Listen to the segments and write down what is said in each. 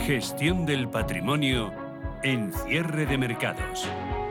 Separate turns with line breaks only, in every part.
Gestión del patrimonio en cierre de mercados.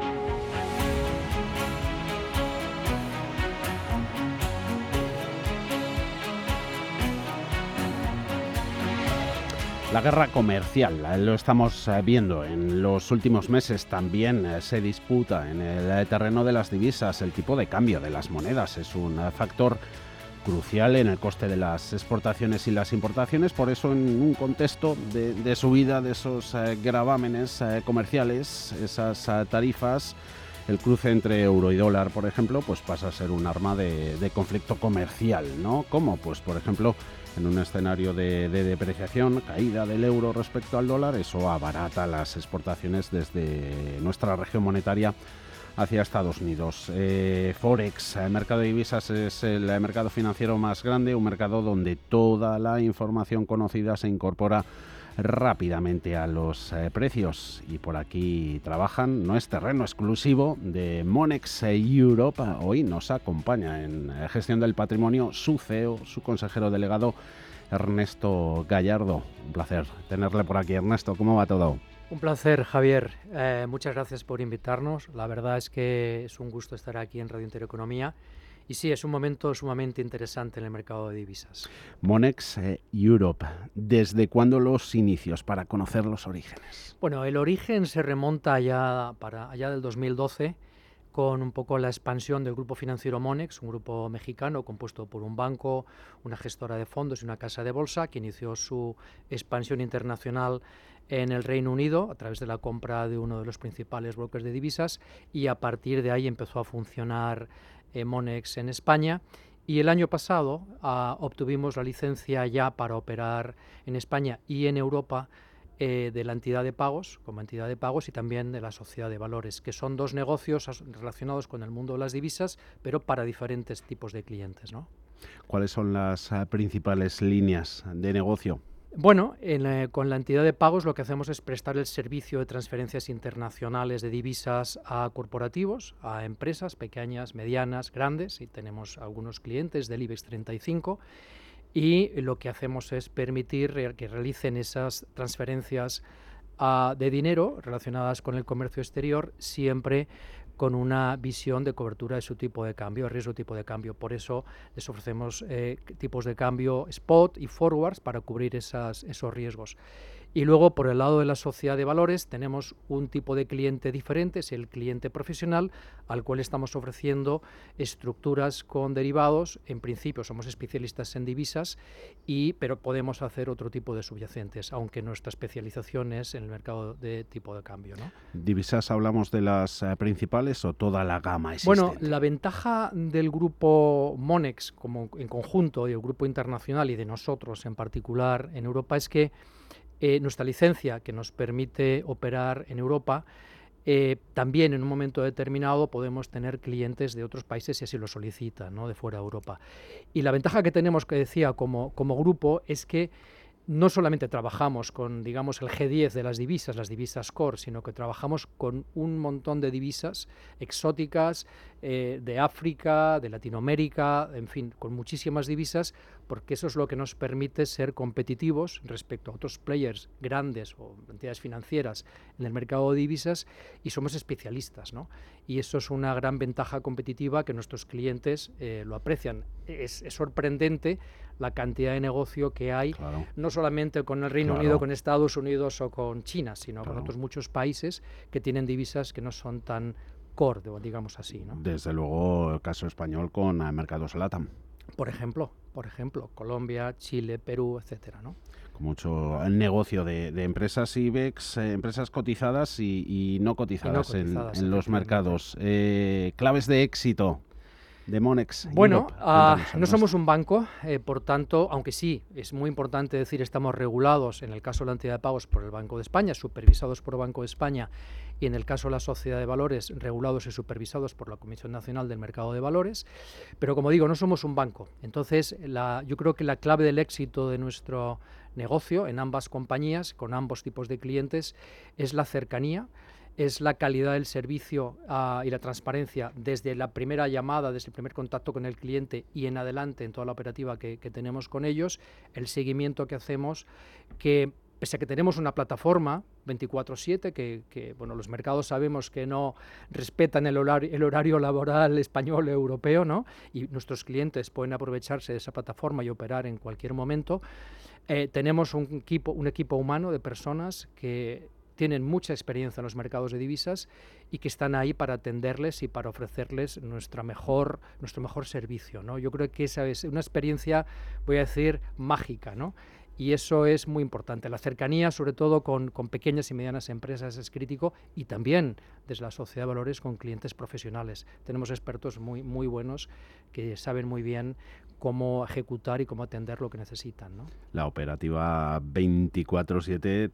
La guerra comercial, lo estamos viendo en los últimos meses. También se disputa en el terreno de las divisas. El tipo de cambio de las monedas es un factor crucial en el coste de las exportaciones y las importaciones. Por eso, en un contexto de subida de esos gravámenes comerciales, esas tarifas, el cruce entre euro y dólar, por ejemplo, pues pasa a ser un arma de conflicto comercial, ¿no? ¿Cómo? Pues, por ejemplo, en un escenario de depreciación, caída del euro respecto al dólar, eso abarata las exportaciones desde nuestra región monetaria hacia Estados Unidos. Forex, el mercado de divisas, es el mercado financiero más grande, un mercado donde toda la información conocida se incorpora rápidamente a los precios, y por aquí trabajan. No es terreno exclusivo de Monex Europe. Hoy nos acompaña en gestión del patrimonio su CEO, su consejero delegado, Ernesto Gallardo. Un placer tenerle por aquí. Ernesto, ¿cómo va todo?
Un placer, Javier. Muchas gracias por invitarnos. La verdad es que es un gusto estar aquí en Radio Intereconomía. Y sí, es un momento sumamente interesante en el mercado de divisas.
Monex Europe, ¿desde cuándo los inicios para conocer los orígenes?
Bueno, el origen se remonta allá del 2012, con un poco la expansión del grupo financiero Monex, un grupo mexicano compuesto por un banco, una gestora de fondos y una casa de bolsa, que inició su expansión internacional en el Reino Unido a través de la compra de uno de los principales brokers de divisas, y a partir de ahí empezó a funcionar Monex en España. Y el año pasado obtuvimos la licencia ya para operar en España y en Europa de la entidad de pagos, como entidad de pagos, y también de la sociedad de valores, que son dos negocios relacionados con el mundo de las divisas, pero para diferentes tipos de clientes, ¿no?
¿Cuáles son las principales líneas de negocio?
Bueno, con la entidad de pagos lo que hacemos es prestar el servicio de transferencias internacionales de divisas a corporativos, a empresas pequeñas, medianas, grandes, y tenemos algunos clientes del IBEX 35, y lo que hacemos es permitir que realicen esas transferencias de dinero relacionadas con el comercio exterior, siempre con una visión de cobertura de su tipo de cambio, riesgo tipo de cambio. Por eso les ofrecemos tipos de cambio spot y forwards para cubrir esos riesgos. Y luego, por el lado de la sociedad de valores, tenemos un tipo de cliente diferente, es el cliente profesional, al cual estamos ofreciendo estructuras con derivados. En principio somos especialistas en divisas, pero podemos hacer otro tipo de subyacentes, aunque nuestra especialización es en el mercado de tipo de cambio, ¿no?
¿Divisas hablamos de las principales o toda la gama existente?
Bueno, la ventaja del grupo Monex como en conjunto, y el grupo internacional, y de nosotros en particular en Europa, es que nuestra licencia, que nos permite operar en Europa, también en un momento determinado podemos tener clientes de otros países si así lo solicitan, ¿no?, de fuera de Europa. Y la ventaja que tenemos, que decía, como grupo, es que no solamente trabajamos con, digamos, el G10 de las divisas core, sino que trabajamos con un montón de divisas exóticas de África, de Latinoamérica, en fin, con muchísimas divisas, porque eso es lo que nos permite ser competitivos respecto a otros players grandes o entidades financieras en el mercado de divisas, y somos especialistas, ¿no? Y eso es una gran ventaja competitiva que nuestros clientes lo aprecian. Es sorprendente la cantidad de negocio que hay,
claro,
no solamente con el Reino Unido, con Estados Unidos o con China, sino con otros muchos países que tienen divisas que no son tan core, digamos así, ¿no?
Desde luego, el caso español con mercados LATAM.
Por ejemplo, Colombia, Chile, Perú, etcétera, ¿no?
Con mucho negocio de empresas IBEX, empresas cotizadas y no cotizadas, en los mercados. Claves de éxito de Monex Europe.
No somos un banco, por tanto, aunque sí, es muy importante decir, estamos regulados, en el caso de la entidad de pagos, por el Banco de España, supervisados por el Banco de España, y en el caso de la sociedad de valores, regulados y supervisados por la Comisión Nacional del Mercado de Valores, pero como digo, no somos un banco. Entonces, yo creo que la clave del éxito de nuestro negocio en ambas compañías, con ambos tipos de clientes, es la cercanía, es la calidad del servicio y la transparencia desde la primera llamada, desde el primer contacto con el cliente y en adelante en toda la operativa que tenemos con ellos, el seguimiento que hacemos, que pese a que tenemos una plataforma 24/7 que bueno, los mercados sabemos que no respetan el horario laboral español o europeo, ¿no? Y nuestros clientes pueden aprovecharse de esa plataforma y operar en cualquier momento. Tenemos un equipo humano de personas que tienen mucha experiencia en los mercados de divisas y que están ahí para atenderles y para ofrecerles nuestro mejor servicio, ¿no? Yo creo que esa es una experiencia, voy a decir, mágica, ¿no? Y eso es muy importante. La cercanía, sobre todo con pequeñas y medianas empresas, es crítico, y también desde la sociedad de valores con clientes profesionales. Tenemos expertos muy, muy buenos que saben muy bien cómo ejecutar y cómo atender lo que necesitan, ¿no?
La operativa 24/7,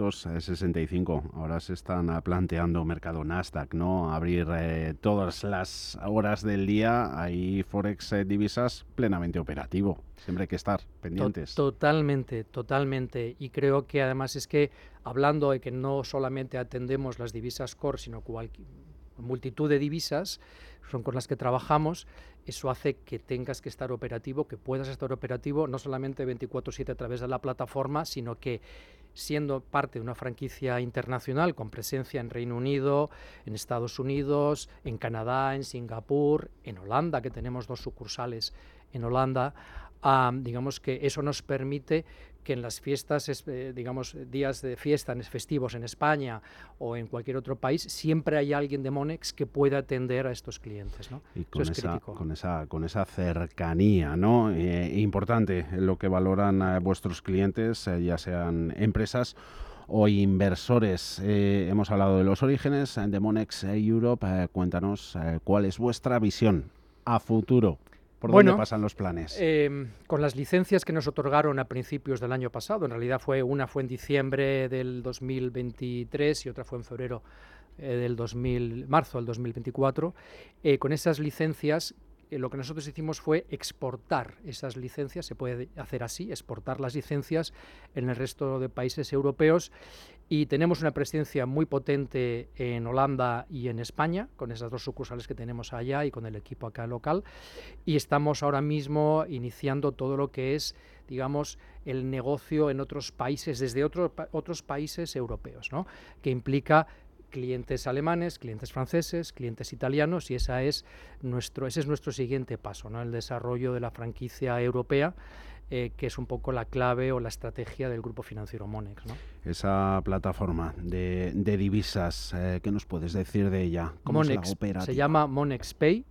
365. Ahora se están planteando mercado Nasdaq, ¿no? Abrir todas las horas del día. Ahí Forex divisas plenamente operativo. Siempre hay que estar pendientes.
Totalmente, totalmente. Y creo que además es que, hablando de que no solamente atendemos las divisas core, sino multitud de divisas son con las que trabajamos, eso hace que tengas que estar operativo, que puedas estar operativo no solamente 24/7 a través de la plataforma, sino que siendo parte de una franquicia internacional con presencia en Reino Unido, en Estados Unidos, en Canadá, en Singapur, en Holanda, que tenemos 2 sucursales en Holanda, digamos que eso nos permite que en las fiestas, digamos, días de fiesta, festivos en España o en cualquier otro país, siempre hay alguien de Monex que pueda atender a estos clientes, ¿no?
Y con,
eso es crítico.
con esa cercanía, ¿no? Importante lo que valoran vuestros clientes, ya sean empresas o inversores. Hemos hablado de los orígenes de Monex Europe. Cuéntanos cuál es vuestra visión a futuro. ¿Por dónde pasan los planes?
Con las licencias que nos otorgaron a principios del año pasado, en realidad una fue en diciembre del 2023 y otra fue en marzo del 2024, con esas licencias lo que nosotros hicimos fue exportar esas licencias, se puede hacer así, exportar las licencias en el resto de países europeos, y tenemos una presencia muy potente en Holanda y en España, con esas 2 sucursales que tenemos allá y con el equipo acá local, y estamos ahora mismo iniciando todo lo que es, digamos, el negocio en otros países, desde otros países europeos, ¿no? Que implica clientes alemanes, clientes franceses, clientes italianos, y ese es nuestro siguiente paso, ¿no? El desarrollo de la franquicia europea, que es un poco la clave o la estrategia del grupo financiero Monex, ¿no?
Esa plataforma de divisas, ¿qué nos puedes decir de ella? ¿Cómo
Monex,
es la operativa?
se llama Monex Pay,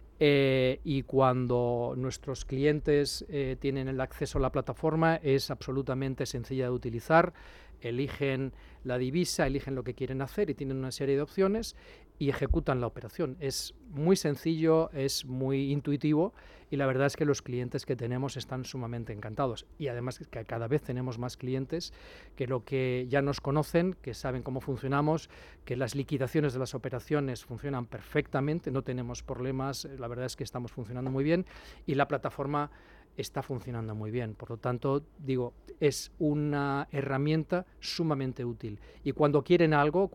y cuando nuestros clientes tienen el acceso a la plataforma es absolutamente sencilla de utilizar. Eligen la divisa, eligen lo que quieren hacer y tienen una serie de opciones y ejecutan la operación. Es muy sencillo, es muy intuitivo, y la verdad es que los clientes que tenemos están sumamente encantados. Y además que cada vez tenemos más clientes que ya nos conocen, que saben cómo funcionamos, que las liquidaciones de las operaciones funcionan perfectamente, no tenemos problemas, la verdad es que estamos funcionando muy bien y la plataforma está funcionando muy bien. Por lo tanto, digo, es una herramienta sumamente útil. Y cuando quieren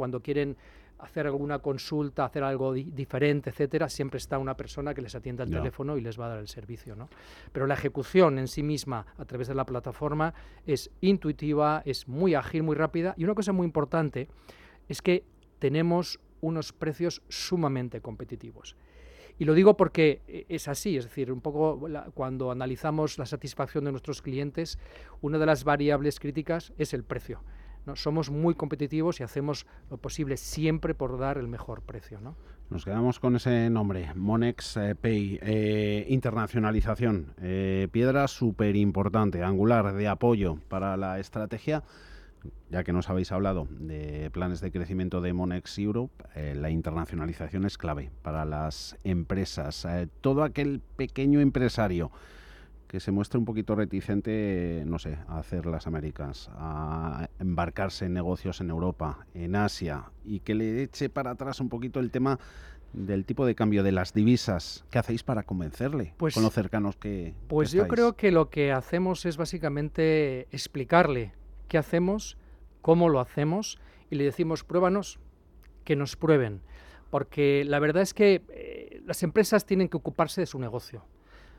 hacer alguna consulta, hacer algo diferente, etcétera, siempre está una persona que les atiende al teléfono y les va a dar el servicio, ¿no? Pero la ejecución en sí misma a través de la plataforma es intuitiva, es muy ágil, muy rápida, y una cosa muy importante es que tenemos unos precios sumamente competitivos. Y lo digo porque es así, es decir, un poco cuando analizamos la satisfacción de nuestros clientes, una de las variables críticas es el precio, ¿no? Somos muy competitivos y hacemos lo posible siempre por dar el mejor precio, ¿no?
Nos quedamos con ese nombre, Monex Pay. Internacionalización, piedra súper importante, angular de apoyo para la estrategia. Ya que nos habéis hablado de planes de crecimiento de Monex Europe, la internacionalización es clave para las empresas. Todo aquel pequeño empresario que se muestre un poquito reticente, no sé, a hacer las Américas, a embarcarse en negocios en Europa, en Asia, y que le eche para atrás un poquito el tema del tipo de cambio de las divisas, ¿qué hacéis para convencerle con los cercanos que
yo creo que lo que hacemos es básicamente explicarle qué hacemos, cómo lo hacemos, y le decimos, pruébanos, que nos prueben. Porque la verdad es que las empresas tienen que ocuparse de su negocio.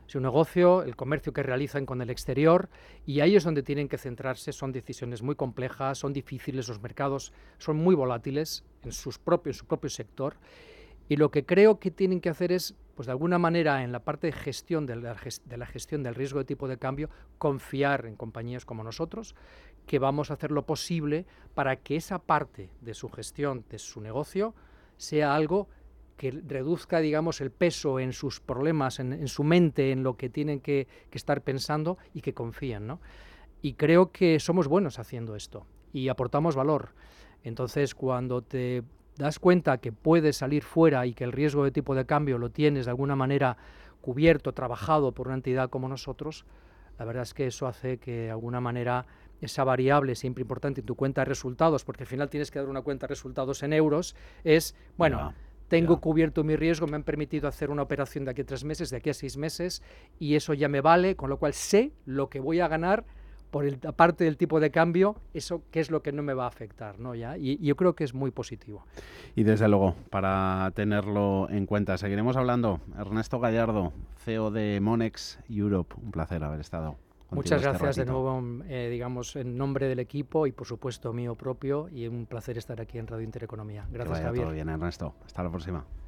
su negocio, el comercio que realizan con el exterior, y ahí es donde tienen que centrarse. Son decisiones muy complejas, son difíciles, los mercados son muy volátiles en su propio sector, y lo que creo que tienen que hacer es, pues de alguna manera, en la parte de gestión de la gestión del riesgo de tipo de cambio, confiar en compañías como nosotros, que vamos a hacer lo posible para que esa parte de su gestión, de su negocio, sea algo que reduzca, digamos, el peso en sus problemas, en su mente, en lo que tienen que estar pensando, y que confíen, ¿no? Y creo que somos buenos haciendo esto y aportamos valor. Entonces, cuando te das cuenta que puedes salir fuera y que el riesgo de tipo de cambio lo tienes de alguna manera cubierto, trabajado por una entidad como nosotros, la verdad es que eso hace que de alguna manera esa variable siempre importante en tu cuenta de resultados, porque al final tienes que dar una cuenta de resultados en euros, es, bueno, tengo cubierto mi riesgo, me han permitido hacer una operación de aquí a 3 meses, de aquí a 6 meses, y eso ya me vale, con lo cual sé lo que voy a ganar por aparte del tipo de cambio, eso qué es lo que no me va a afectar, ¿no? ¿Ya? Y yo creo que es muy positivo.
Y desde luego, para tenerlo en cuenta, seguiremos hablando. Ernesto Gallardo, CEO de Monex Europe, un placer haber estado contigo.
Muchas gracias de nuevo, digamos, en nombre del equipo y por supuesto mío propio, y un placer estar aquí en Radio Intereconomía. Gracias,
que vaya
Javier.
todo bien, Ernesto. Hasta la próxima.